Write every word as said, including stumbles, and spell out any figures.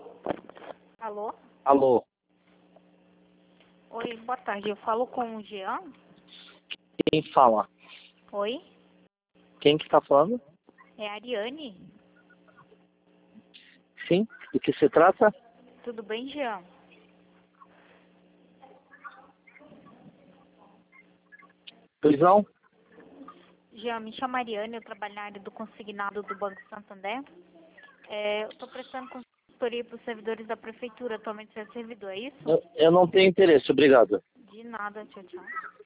Alô? Alô, Oi, boa tarde. Eu falo com o Jean? quem fala? Oi? Quem que está falando? É a Ariane? Sim, do que se trata? Tudo bem, Jean? Pois não? Jean, me chamo Ariane, eu trabalho na área do consignado do Banco Santander. É, eu estou prestando consultoria para os servidores da prefeitura. Atualmente você é servidor, é isso? Eu, eu não tenho interesse, obrigado. De nada, tchau, tchau.